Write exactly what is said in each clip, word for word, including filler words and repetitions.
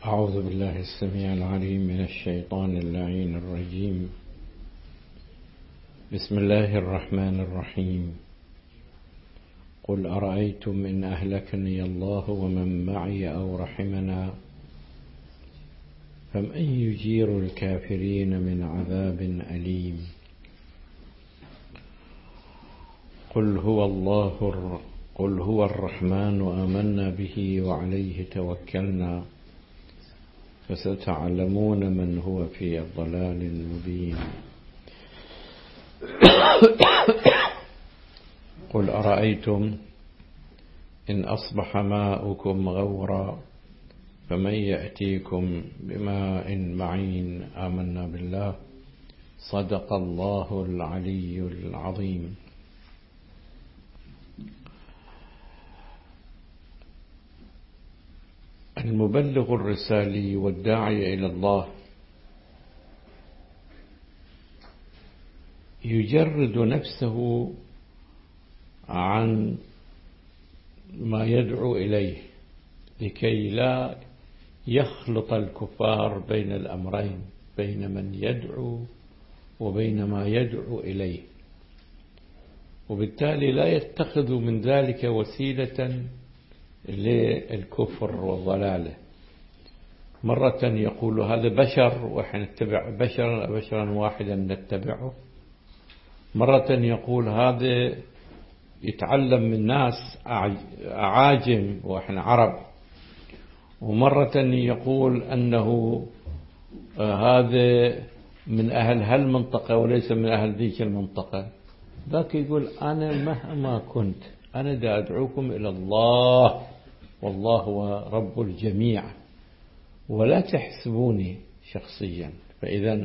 أعوذ بالله السميع العليم من الشيطان اللعين الرجيم. بسم الله الرحمن الرحيم. قل أرأيتم إن أهلكني الله ومن معي أو رحمنا فمن يجير الكافرين من عذاب أليم. قل هو الله قل هو الرحمن آمنا به وعليه توكلنا فستعلمون من هو في ضلال مبين. قل أرأيتم إن أصبح ماؤكم غورا فمن يأتيكم بماء معين آمنا بالله صدق الله العلي العظيم. المبلغ الرسالي والداعي إلى الله يجرد نفسه عن ما يدعو إليه لكي لا يخلط الكفار بين الأمرين، بين من يدعو وبين ما يدعو إليه، وبالتالي لا يتخذ من ذلك وسيلة للكفر والضلالة. مرة يقول هذا بشر ونحن نتبع بشرا بشرا واحدا نتبعه، مرة يقول هذا يتعلم من ناس أعاجم وإحنا عرب، ومرة يقول أنه هذا من أهل هالمنطقة وليس من أهل ذيك المنطقة. ذاك يقول أنا مهما كنت أنا دا أدعوكم إلى الله والله هو رب الجميع ولا تحسبوني شخصيا. فإذا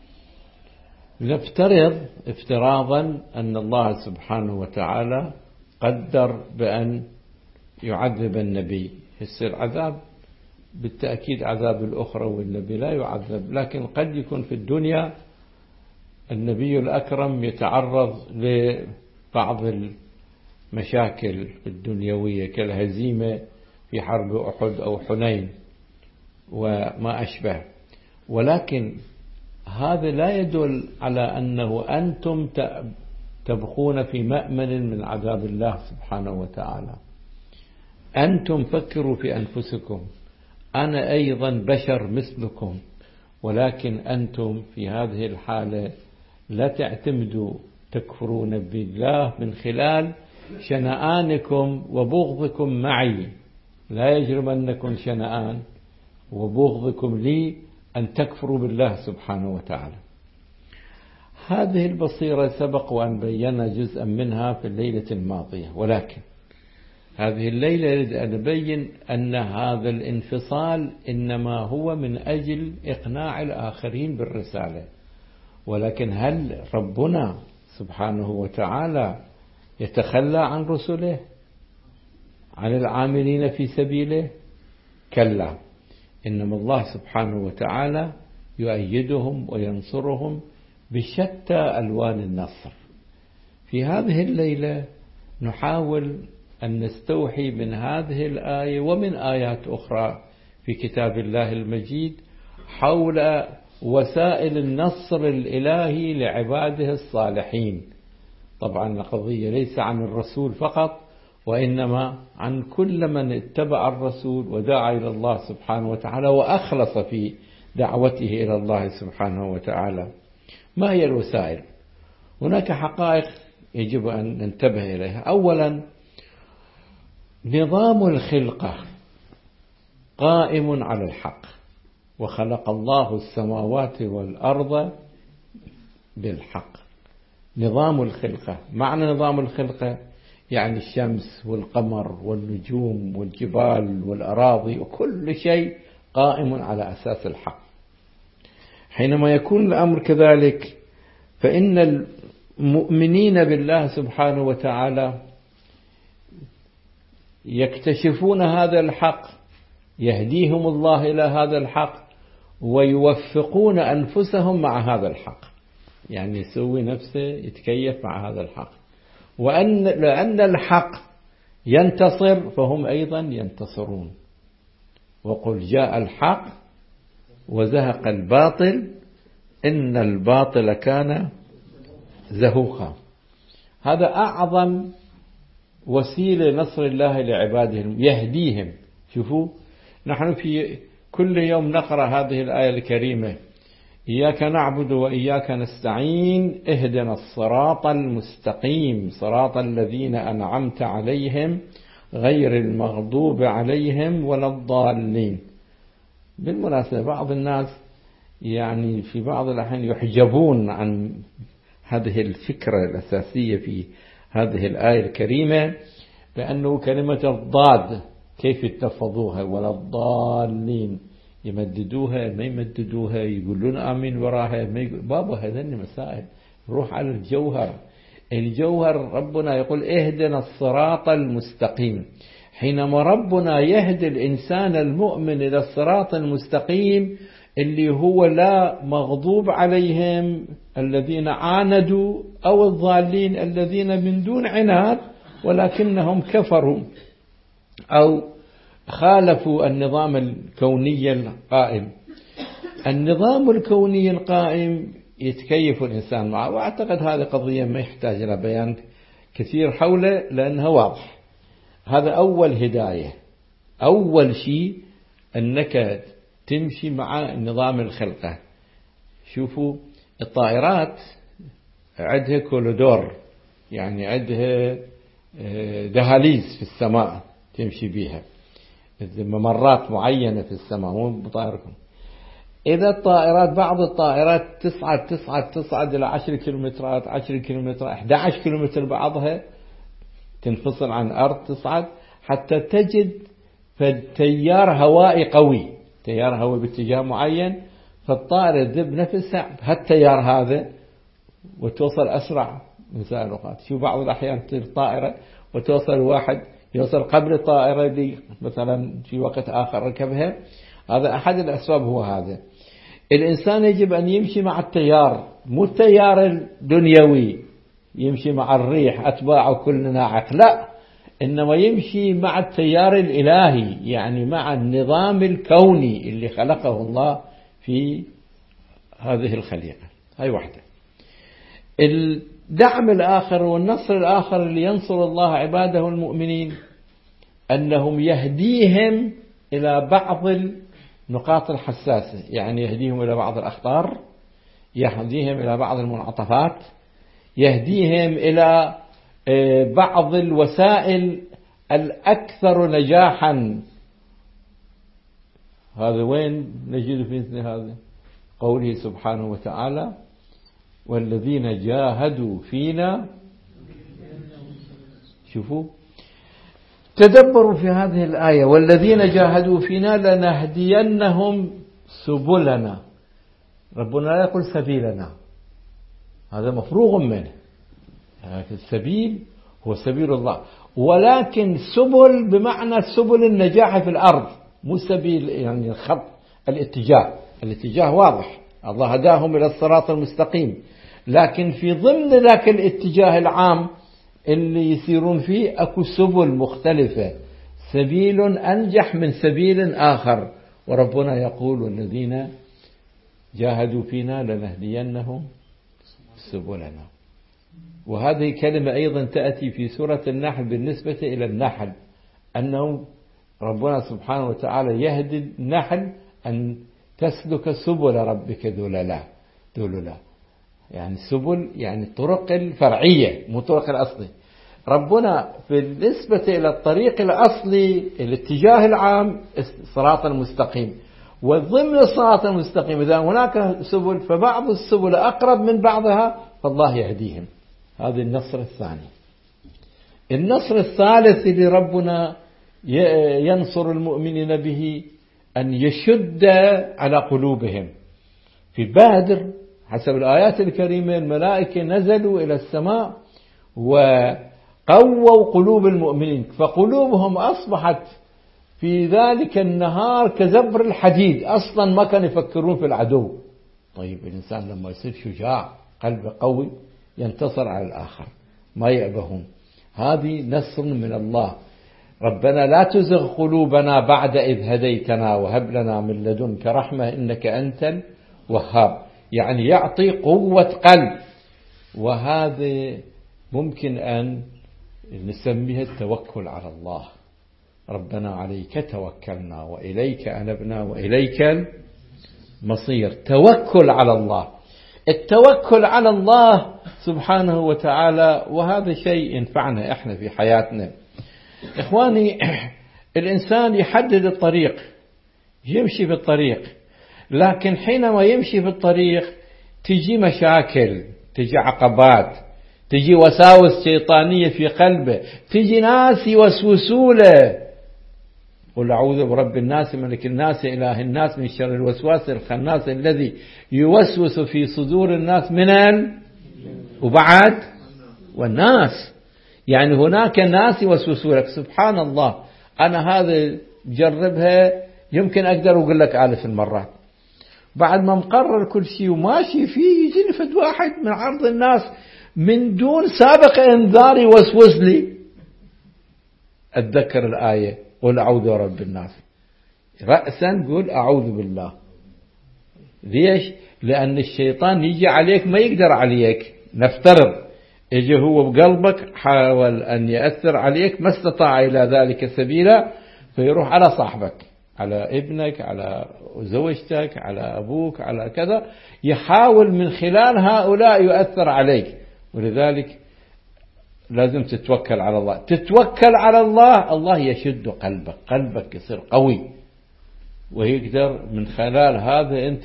نفترض افتراضا أن الله سبحانه وتعالى قدر بأن يعذب النبي، يصير عذاب بالتأكيد عذاب الأخرى والنبي لا يعذب، لكن قد يكون في الدنيا النبي الأكرم يتعرض لبعض المشاكل الدنيوية كالهزيمة في حرب أحد أو حنين وما أشبه، ولكن هذا لا يدل على أنه أنتم تبقون في مأمن من عذاب الله سبحانه وتعالى. أنتم فكروا في أنفسكم، أنا أيضا بشر مثلكم، ولكن أنتم في هذه الحالة لا تعتمدوا تكفرون بالله من خلال شنآنكم وبغضكم معي. لا يجرمنكم شنآن وبغضكم لي أن تكفروا بالله سبحانه وتعالى. هذه البصيرة سبق وأن بينا جزءا منها في الليلة الماضية، ولكن هذه الليلة أريد أن أبين أن هذا الانفصال إنما هو من أجل إقناع الآخرين بالرسالة. ولكن هل ربنا سبحانه وتعالى يتخلى عن رسله، عن العاملين في سبيله؟ كلا، إنما الله سبحانه وتعالى يؤيدهم وينصرهم بشتى ألوان النصر. في هذه الليلة نحاول أن نستوحي من هذه الآية ومن آيات أخرى في كتاب الله المجيد حول وسائل النصر الإلهي لعباده الصالحين. طبعا القضية ليس عن الرسول فقط، وإنما عن كل من اتبع الرسول ودعا إلى الله سبحانه وتعالى وأخلص في دعوته إلى الله سبحانه وتعالى. ما هي الوسائل؟ هناك حقائق يجب أن ننتبه إليها. أولا، نظام الخلقة قائم على الحق، وخلق الله السماوات والأرض بالحق. نظام الخلقة، معنى نظام الخلقة يعني الشمس والقمر والنجوم والجبال والأراضي وكل شيء قائم على أساس الحق. حينما يكون الأمر كذلك فإن المؤمنين بالله سبحانه وتعالى يكتشفون هذا الحق، يهديهم الله إلى هذا الحق ويوفقون أنفسهم مع هذا الحق، يعني يسوي نفسه يتكيف مع هذا الحق. وأن لأن الحق ينتصر فهم أيضا ينتصرون. وقل جاء الحق وزهق الباطل إن الباطل كان زهوقا. هذا أعظم وسيلة نصر الله لعباده، يهديهم. شوفوا، نحن في كل يوم نقرأ هذه الآية الكريمة: إياك نعبد وإياك نستعين اهدنا الصراط المستقيم صراط الذين أنعمت عليهم غير المغضوب عليهم ولا الضالين. بالمناسبة بعض الناس يعني في بعض الأحيان يحجبون عن هذه الفكرة الأساسية في هذه الآية الكريمة، لأنه كلمة الضاد كيف اتفضوها ولا الضالين، يمددوها ما يمددوها، يقولون آمين وراها ما يقول. بابا هذين مسائل، روح على الجوهر. الجوهر ربنا يقول اهدنا الصراط المستقيم. حينما ربنا يهدي الإنسان المؤمن إلى الصراط المستقيم اللي هو لا مغضوب عليهم الذين عاندوا أو الضالين الذين من دون عناد ولكنهم كفروا أو خالفوا النظام الكوني القائم. النظام الكوني القائم يتكيف الإنسان معه، وأعتقد هذه قضية ما يحتاج إلى بيان كثير حوله لأنها واضح. هذا أول هداية. أول شيء أنك تمشي مع نظام الخلقة. شوفوا الطائرات عندها كولودور، يعني عندها دهاليز في السماء تمشي بها، ممرات معينة في السماء، مو بطائركم. إذا الطائرات بعض الطائرات تصعد تصعد تصعد إلى عشر كيلومترات عشر كيلومترات أحد عشر كيلومتر، بعضها تنفصل عن الأرض تصعد حتى تجد تيار هوائي قوي، تيار هوائي باتجاه معين، فالطائرة تذب نفسها هالتيار هذا وتوصل أسرع من سائر الأوقات. شو بعض الأحيان تصير طائرة وتوصل واحد يوصل قبل الطائرة دي مثلا في وقت آخر ركبها. هذا أحد الأسباب هو هذا. الإنسان يجب أن يمشي مع التيار، مو التيار الدنيوي يمشي مع الريح أتباعه كل ناعق، لا، إنما يمشي مع التيار الإلهي، يعني مع النظام الكوني اللي خلقه الله في هذه الخليقة. هاي واحدة. الدعم الآخر والنصر الآخر اللي ينصر الله عباده المؤمنين أنهم يهديهم إلى بعض النقاط الحساسة، يعني يهديهم إلى بعض الأخطار، يهديهم إلى بعض المنعطفات، يهديهم إلى بعض الوسائل الأكثر نجاحا. هذا وين نجد في مثل هذا؟ قوله سبحانه وتعالى: والذين جاهدوا فينا. شوفوا، تدبروا في هذه الآية: والذين جاهدوا فينا لنهدينهم سبلنا. ربنا لا يقول سبيلنا، هذا مفروغ منه. السبيل هو سبيل الله، ولكن سبل بمعنى سبل النجاح في الأرض، مو سبيل يعني الخط الاتجاه. الاتجاه واضح، الله هداهم إلى الصراط المستقيم، لكن في ضمن ذاك الاتجاه العام اللي يسيرون فيه أكو سبل مختلفة، سبيل أنجح من سبيل آخر. وربنا يقول: والذين جاهدوا فينا لنهدينهم سبلنا. وهذه كلمة أيضا تأتي في سورة النحل بالنسبة إلى النحل، أنه ربنا سبحانه وتعالى يهدي النحل أن تسلك سبل ربك ذللا ذللا، يعني سبل يعني الطرق الفرعية مو الطرق الأصلي. ربنا بالنسبة إلى الطريق الأصلي الاتجاه العام الصراط المستقيم، وضمن الصراط المستقيم إذا هناك سبل فبعض السبل أقرب من بعضها فالله يهديهم. هذا النصر الثاني. النصر الثالث اللي ربنا ينصر المؤمنين به أن يشد على قلوبهم. في بدر حسب الآيات الكريمة الملائكة نزلوا إلى السماء وقووا قلوب المؤمنين، فقلوبهم أصبحت في ذلك النهار كزبر الحديد، أصلا ما كانوا يفكرون في العدو. طيب الإنسان لما يصير شجاع قلبه قوي ينتصر على الآخر، ما يعبهون. هذه نصر من الله. ربنا لا تزغ قلوبنا بعد إذ هديتنا وهب لنا من لدنك رحمة إنك أنت الوهاب، يعني يعطي قوة قلب. وهذا ممكن أن نسميه التوكل على الله. ربنا عليك توكلنا وإليك أنبنا وإليك المصير. توكل على الله، التوكل على الله سبحانه وتعالى، وهذا شيء ينفعنا إحنا في حياتنا. إخواني، الإنسان يحدد الطريق، يمشي في الطريق، لكن حينما يمشي في الطريق تجي مشاكل، تجي عقبات، تجي وساوس شيطانية في قلبه، تجي ناس يوسوسوا له. قل أعوذ برب الناس ملك الناس إله الناس من شر الوسواس الخناس الذي يوسوس في صدور الناس من ال... وبعد والناس، يعني هناك ناس يوسوسوا لك. سبحان الله، أنا هذا جربها يمكن أقدر أقول لك آلاف المرات، بعد ما مقرر كل شيء وماشي فيه يجي لفد واحد من عرض الناس من دون سابق انذار يوسوس لي. أتذكر الآية قل أعوذ برب الناس، رأسا قل أعوذ بالله. ليش؟ لأن الشيطان يجي عليك ما يقدر عليك. نفترض يجي هو بقلبك حاول أن يأثر عليك، ما استطاع إلى ذلك سبيلا، فيروح على صاحبك، على ابنك، على زوجتك، على أبوك، على كذا، يحاول من خلال هؤلاء يؤثر عليك. ولذلك لازم تتوكل على الله. تتوكل على الله، الله يشد قلبك، قلبك يصير قوي، ويقدر من خلال هذا أنت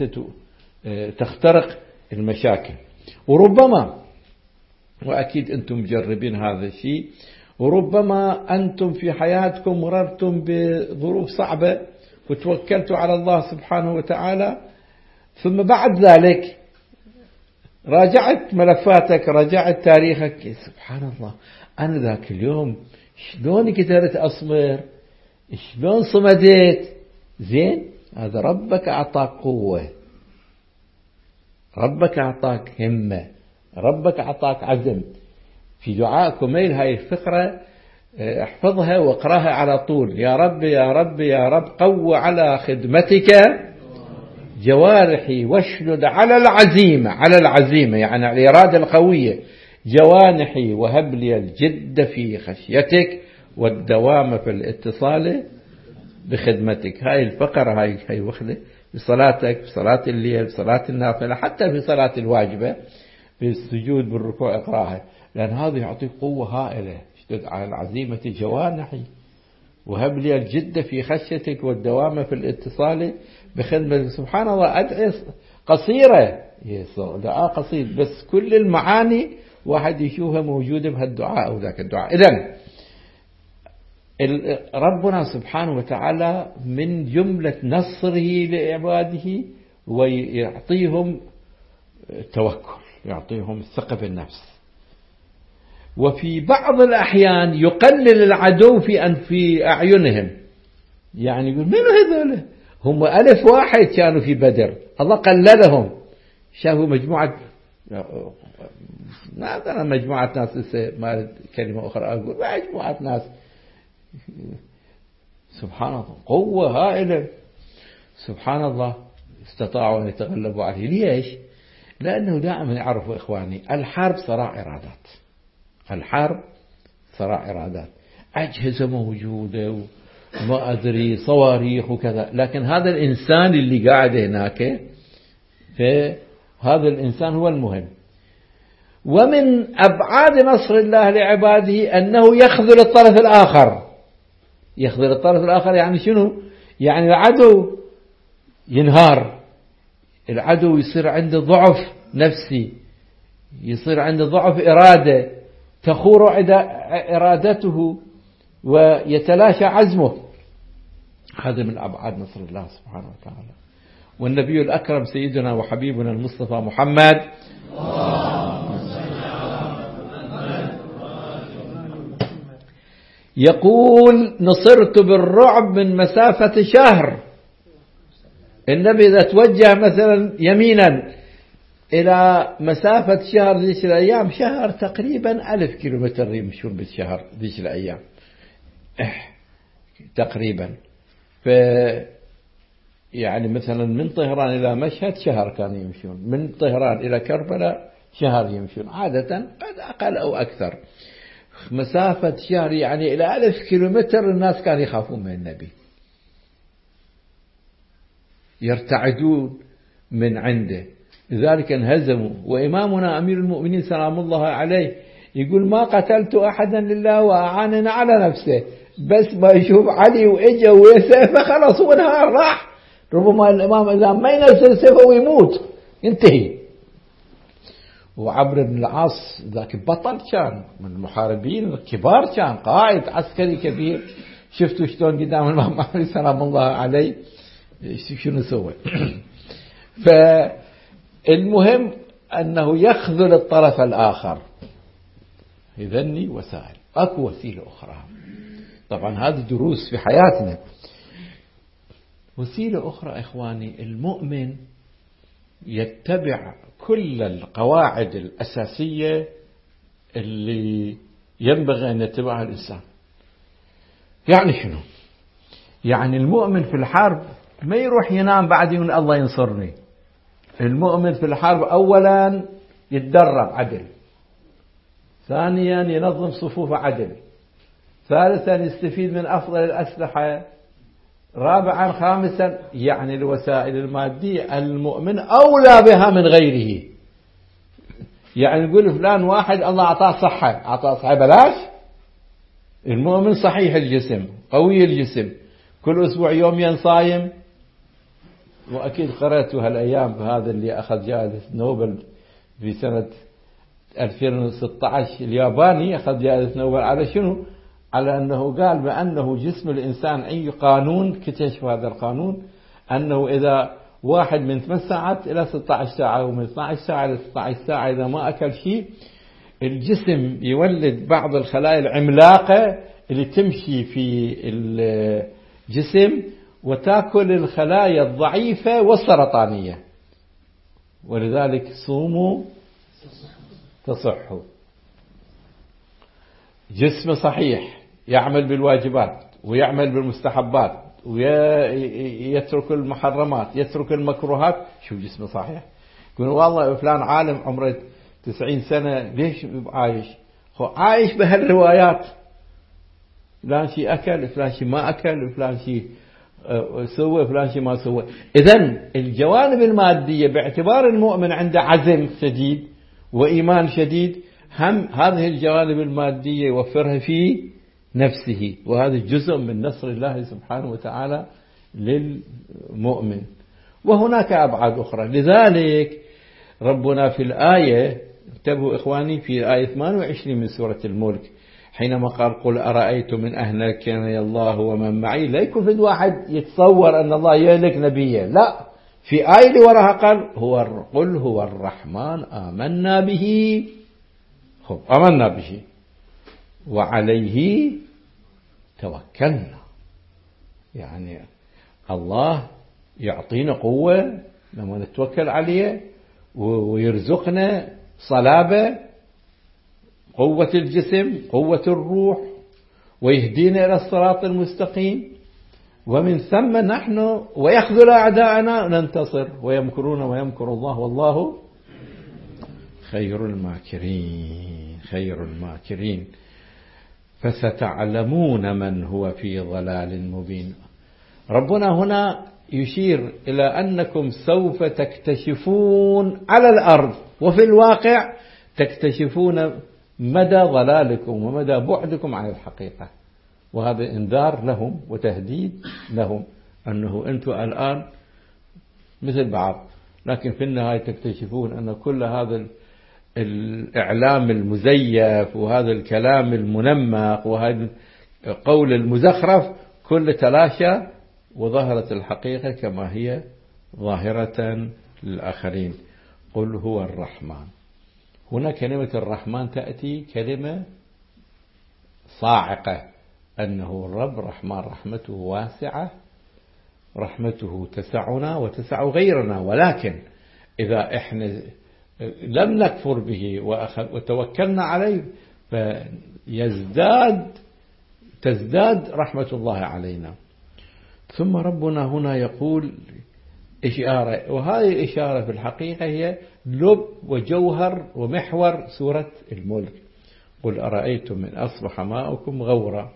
تخترق المشاكل. وربما، وأكيد أنتم مجربين هذا الشيء، وربما أنتم في حياتكم مررتم بظروف صعبة وتوكلتوا على الله سبحانه وتعالى، ثم بعد ذلك راجعت ملفاتك، راجعت تاريخك، سبحان الله أنا ذاك اليوم شلون قدرت أصبر، شلون صمدت. زين، هذا ربك أعطاك قوة، ربك أعطاك همة، ربك أعطاك عزم. في دعاء كميل هاي الفقرة احفظها واقراها على طول. يا رب يا رب يا رب قو على خدمتك جوارحي واشدد على العزيمة، على العزيمة يعني على الإرادة القوية، جوانحي وهب لي الجد في خشيتك والدوام في الاتصال بخدمتك. هاي الفقرة هاي هاي وخذة بصلاتك، بصلاة الليل، بصلاة النافلة، حتى في صلاة الواجبة، في السجود بالركوع اقراها، لأن هذا يعطيك قوة هائلة. اشتد على العزيمة جوانحي وهب لي الجد في خشيتك والدوام في الاتصال بخدمة. سبحان الله، أدعية قصيرة، دعاء قصير، بس كل المعاني واحد يشوفها موجودة بهالدعاء أو ذاك الدعاء. إذن ربنا سبحانه وتعالى من جملة نصره لعباده ويعطيهم توكل، يعطيهم ثقة بالنفس. وفي بعض الأحيان يقلل العدو في في أعينهم، يعني يقول منو هذول؟ هم ألف واحد كانوا في بدر، الله قللهم، شافوا مجموعة، ما مجموعة ناس، ما كلمة أخرى أقول مجموعة ناس، سبحان الله، قوة هائلة، سبحان الله، استطاعوا أن يتغلبوا عليه. ليش؟ لأنه دائما يعرفوا إخواني الحرب صراع إرادات، الحرب صراع إرادات، أجهزة موجودة وما أدري صواريخ وكذا، لكن هذا الإنسان اللي قاعد هناك، فهذا الإنسان هو المهم. ومن أبعاد نصر الله لعباده أنه يخذل الطرف الآخر. يخذل الطرف الآخر يعني شنو؟ يعني العدو ينهار، العدو يصير عنده ضعف نفسي، يصير عنده ضعف إرادة، تخور إرادته ويتلاشى عزمه. هذا من أبعاد نصر الله سبحانه وتعالى. والنبي الأكرم سيدنا وحبيبنا المصطفى محمد يقول نصرت بالرعب من مسافة شهر. النبي إذا توجه مثلا يمينا إلى مسافة شهر ذيك الأيام، شهر تقريبا ألف كيلومتر يمشون بالشهر ذيك الأيام، تقريبا. ف يعني مثلا من طهران إلى مشهد شهر كانوا يمشون، من طهران إلى كربلاء شهر يمشون عادة، قد أقل أو أكثر. مسافة شهر يعني إلى ألف كيلومتر الناس كانوا يخافون من النبي، يرتعدون من عنده، لذلك انهزموا. وإمامنا أمير المؤمنين سلام الله عليه يقول ما قتلت أحدا لله وأعاننا على نفسه، بس ما يشوف علي وإجا ويسيفه خلاص هو نهار راح. ربما الإمام إذا ما ينزل سيفه ويموت ينتهي. وعمرو بن العاص ذاك بطل كان من المحاربين الكبار، كان قائد عسكري كبير. شفتوا شلون قدام الإمام علي سلام الله عليه شنو سوى. فالمهم أنه يخذل الطرف الآخر. إذني وسائل، أكو وسيلة أخرى. طبعا هذه دروس في حياتنا. وسيلة أخرى إخواني، المؤمن يتبع كل القواعد الأساسية اللي ينبغي أن يتبعها الإنسان. يعني شنو؟ يعني المؤمن في الحرب ما يروح ينام بعد يقول الله ينصرني. المؤمن في الحرب أولا يتدرب عدل، ثانيا ينظم صفوف عدل، ثالثا يستفيد من أفضل الأسلحة، رابعا خامسا يعني الوسائل المادية المؤمن أولى بها من غيره. يعني نقول فلان واحد الله أعطاه صحة، أعطاه صحة بلاش. المؤمن صحيح الجسم قوي الجسم، كل أسبوع يومين صايم. وأكيد قرأتوا هالأيام هذا اللي أخذ جائزة نوبل في سنة ألفين وستة عشر، الياباني أخذ جائزة نوبل على شنو؟ على أنه قال بأنه جسم الإنسان أي قانون، اكتشف هذا القانون أنه إذا واحد من ثمان ساعات إلى ستة عشر ساعة ومن اثنتي عشرة ساعة إلى ستة عشر ساعة إذا ما أكل شيء، الجسم يولد بعض الخلايا العملاقة اللي تمشي في الجسم وتأكل الخلايا الضعيفة والسرطانية. ولذلك صوموا تصحوا. جسم صحيح يعمل بالواجبات ويعمل بالمستحبات ويترك المحرمات يترك المكروهات. شوف جسم صحيح. يقول والله فلان عالم عمره تسعين سنة ليش عايش؟ هو عايش بهالروايات، فلان شيء أكل فلان شيء ما أكل فلان شيء سوى فلان شيء ما سوى. إذن الجوانب المادية باعتبار المؤمن عنده عزم شديد وإيمان شديد، هم هذه الجوانب المادية يوفرها في نفسه، وهذا جزء من نصر الله سبحانه وتعالى للمؤمن. وهناك أبعاد أخرى. لذلك ربنا في الآية، انتبهوا إخواني، في آية ثمانية وعشرين من سورة الملك حينما قال قل أرأيتم من أهلكني الله ومن معي، لا يكون في واحد يتصور أن الله يهلك نبيه، لا، في آية اللي وراها قال هو قل هو الرحمن آمنا به، خب آمنا به وعليه توكلنا. يعني الله يعطينا قوة لما نتوكل عليه ويرزقنا صلابة، قوة الجسم قوة الروح، ويهدينا إلى الصراط المستقيم، ومن ثم نحن ويخذل أعداءنا ننتصر. ويمكرون ويمكر الله والله خير الماكرين خير الماكرين. فستعلمون من هو في ضلال مبين. ربنا هنا يشير إلى أنكم سوف تكتشفون على الأرض وفي الواقع تكتشفون مدى ضلالكم ومدى بعدكم عن الحقيقة. وهذا انذار لهم وتهديد لهم أنه أنتم الآن مثل بعض، لكن في النهاية تكتشفون أن كل هذا الإعلام المزيف وهذا الكلام المنمق وهذا القول المزخرف كل تلاشى، وظهرت الحقيقة كما هي ظاهرة للآخرين. قل هو الرحمن. هنا كلمة الرحمن تأتي كلمة صاعقة، أنه الرب رحمن، رحمته واسعة، رحمته تسعنا وتسع غيرنا. ولكن إذا إحنا لم نكفر به وتوكلنا عليه فيزداد تزداد رحمة الله علينا. ثم ربنا هنا يقول إشارة، وهذه الإشارة في الحقيقة هي لب وجوهر ومحور سورة الملك. قل أرأيتم من أصبح ماؤكم غورا.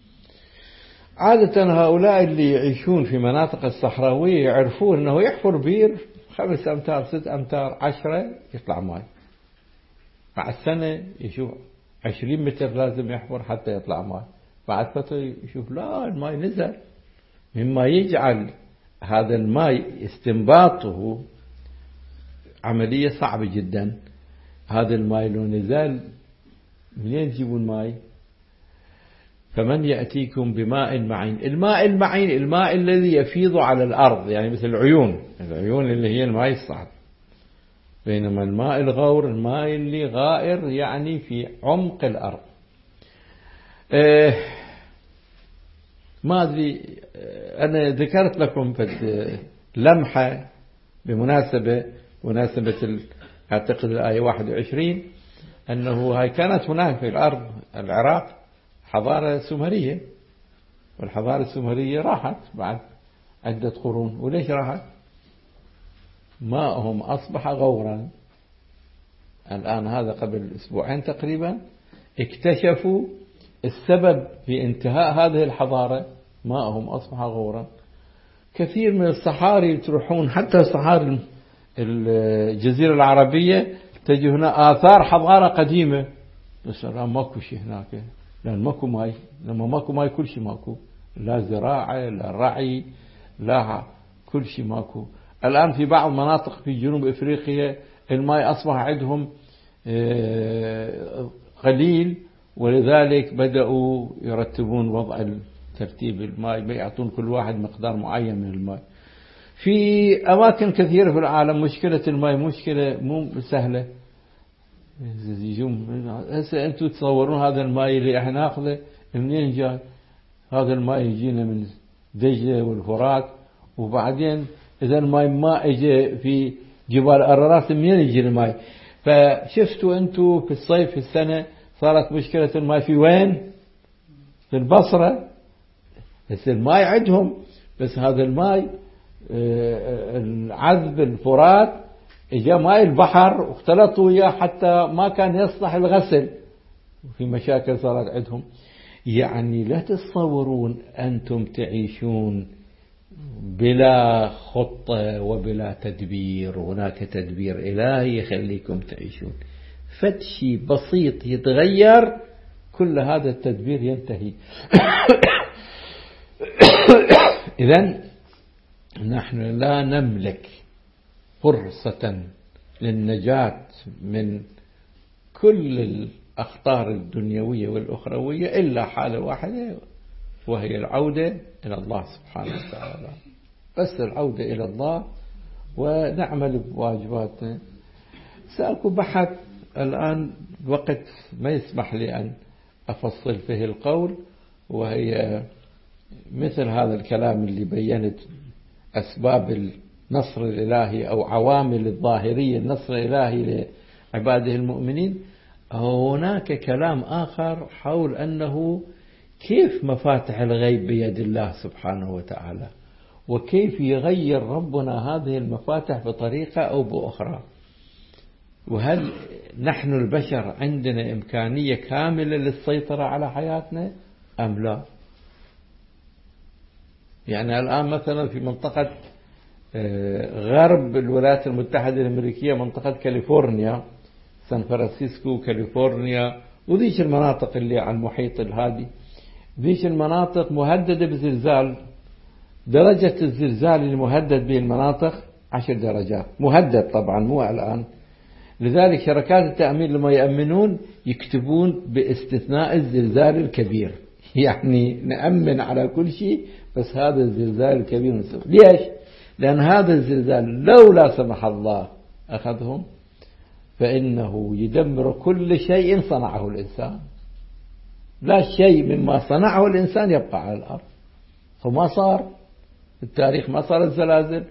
عادة هؤلاء اللي يعيشون في مناطق الصحراوية يعرفون أنه يحفر بير خمس أمتار ست أمتار عشرة يطلع ماء، مع السنة يشوف عشرين متر لازم يحفر حتى يطلع ماء، بعد فترة يشوف لا الماء نزل. مما يجعل هذا الماء استنباطه عملية صعبة جدا. هذا الماء لو نزل منين تجيبون الماء؟ فمن يأتيكم بماء معين. الماء المعين الماء الذي يفيض على الأرض، يعني مثل العيون، العيون اللي هي الماء الصعب. بينما الماء الغور الماء اللي غائر يعني في عمق الأرض. اه ما أدري، أنا ذكرت لكم في لمحة بمناسبة مناسبة أعتقد الآية واحد وعشرين أنه هاي كانت هناك في الأرض العراق حضارة سومرية، والحضارة السومرية راحت بعد عدة قرون. وليش راحت؟ ماءهم أصبح غورا. الآن هذا قبل أسبوعين تقريبا اكتشفوا السبب في انتهاء هذه الحضارة، ماءهم أصبح غورا. كثير من الصحاري تروحون، حتى صحاري الجزيرة العربية تجي هنا آثار حضارة قديمة، بس الآن ماكو شيء هناك، لأن ماكو ماي. لما ماكو ماي كل شيء ماكو، لا زراعة لا رعي لا كل شيء ماكو. الآن في بعض مناطق في جنوب إفريقيا الماء أصبح عندهم قليل، ولذلك بدأوا يرتبون وضع ترتيب الماء، يعطون كل واحد مقدار معين من الماء. في أماكن كثيرة في العالم مشكلة الماء مشكلة مو سهلة. هسه أنتم تصورون هذا الماء اللي احنا ناخذه منين جاي؟ هذا الماء يجينا من دجلة والفرات، وبعدين إذا الماء ما اجى في جبال أرارات منين يجي الماء؟ فشفتوا أنتم في الصيف في السنة صارت مشكلة الماء في وين؟ في البصرة. بس الماء عندهم، بس هذا الماء العذب الفرات اجا ماء البحر واختلطوا وياه حتى ما كان يصلح الغسل، وفي مشاكل صارت عندهم. يعني لا تتصورون أنتم تعيشون بلا خطة وبلا تدبير، هناك تدبير إلهي يخليكم تعيشون. فتشي بسيط يتغير كل هذا التدبير ينتهي. إذن نحن لا نملك فرصة للنجاة من كل الأخطار الدنيوية والأخروية إلا حالة واحدة، وهي العودة إلى الله سبحانه وتعالى. بس العودة إلى الله ونعمل بواجباتنا. سأكو بحث الآن وقت ما يسمح لي أن أفصل فيه القول، وهي مثل هذا الكلام اللي بيّنت أسباب النصر الإلهي أو عوامل الظاهرية النصر الإلهي لعباده المؤمنين. هناك كلام آخر حول أنه كيف مفاتح الغيب بيد الله سبحانه وتعالى، وكيف يغير ربنا هذه المفاتح بطريقة أو بأخرى، وهل نحن البشر عندنا إمكانية كاملة للسيطرة على حياتنا أم لا؟ يعني الآن مثلا في منطقة غرب الولايات المتحدة الأمريكية، منطقة كاليفورنيا، سان فرانسيسكو كاليفورنيا، وذيش المناطق اللي على المحيط الهادي، ذيش المناطق مهددة بزلزال. درجة الزلزال المهدد به المناطق عشر درجات، مهدد طبعا مو الآن. لذلك شركات التأمين لما يأمنون يكتبون باستثناء الزلزال الكبير، يعني نأمن على كل شيء بس هذا الزلزال الكبير نسوي. ليش؟ لأن هذا الزلزال لو لا سمح الله أخذهم فإنه يدمر كل شيء صنعه الإنسان. لا شيء مما صنعه الإنسان يبقى على الأرض. فما صار في التاريخ، ما صار الزلازل.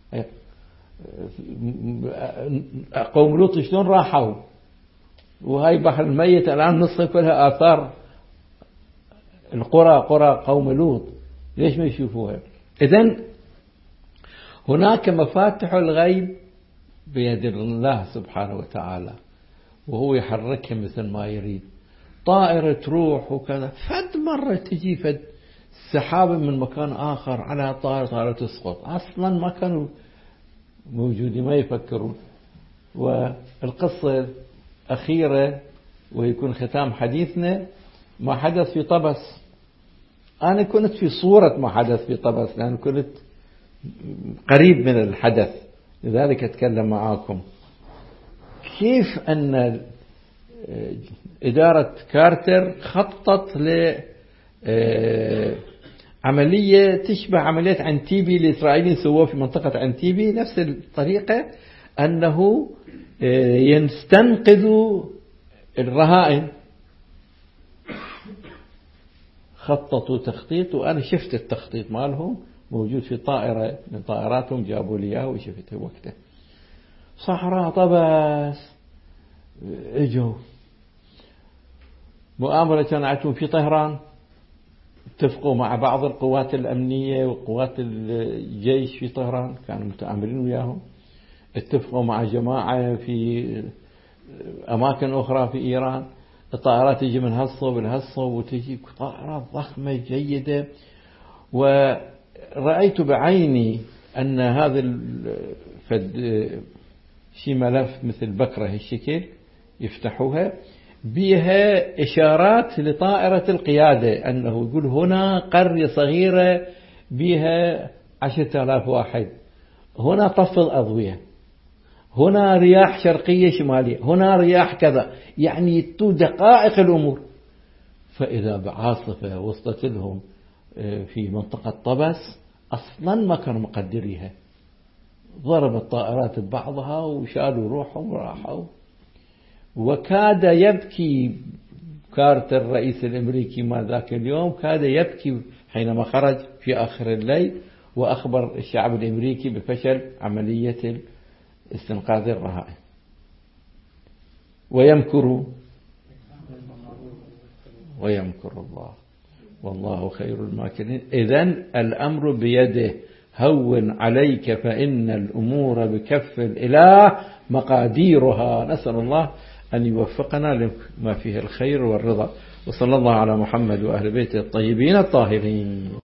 قوم لوط شلون راحوا، وهاي بحر الميت الآن نصف كلها آثار القرى قرى قوم لوط ليش ما يشوفوها؟ إذن هناك مفاتح الغيب بيد الله سبحانه وتعالى، وهو يحركها مثل ما يريد. طائرة تروح وكذا، فد مرة تجي فد سحابة من مكان آخر على طائرة، طائرة تسقط، أصلا ما كانوا موجودين، ما يفكرون. والقصة أخيرة ويكون ختام حديثنا ما حدث في طبس. أنا كنت في صورة ما حدث في طبس لأن كنت قريب من الحدث، لذلك أتكلم معاكم. كيف أن إدارة كارتر خطط لعملية تشبه عملية عنتيبي الإسرائيليين سووها في منطقة عنتيبي، نفس الطريقة، أنه يستنقذوا الرهائن. خططوا تخطيط، وأنا شفت التخطيط مالهم موجود في طائرة من طائراتهم، جابوا لي إياه وشفته وقته. صحراء طبس، اجوا مؤامرة كان عندهم في طهران، اتفقوا مع بعض القوات الأمنية وقوات الجيش في طهران، كانوا متآمرين وياهم. اتفقوا مع جماعة في أماكن أخرى في إيران. الطائرات تجي من هالصوب لهالصوب، وتجي طائرات ضخمة جيدة. ورأيت بعيني أن هذا شي ملف مثل بكرة هالشكل يفتحوها بها إشارات لطائرة القيادة، أنه يقول هنا قرية صغيرة بها عشرة آلاف واحد، هنا طفل أضوية، هنا رياح شرقية شمالية، هنا رياح كذا، يعني يتو دقائق الأمور. فإذا بعاصفة وصلت لهم في منطقة طبس أصلا ما كانوا مقدريها، ضربت طائرات ببعضها وشالوا روحهم وراحوا. وكاد يبكي كارتر الرئيس الأمريكي ما ذاك اليوم، كاد يبكي حينما خرج في آخر الليل وأخبر الشعب الأمريكي بفشل عملية استنقاذ الرهائن. ويمكر ويمكر الله والله خير الماكرين. إذن الأمر بيده، هون عليك فإن الأمور بكف الإله مقاديرها. نسأل الله أن يوفقنا لما فيه الخير والرضا، وصلى الله على محمد وأهل بيته الطيبين الطاهرين.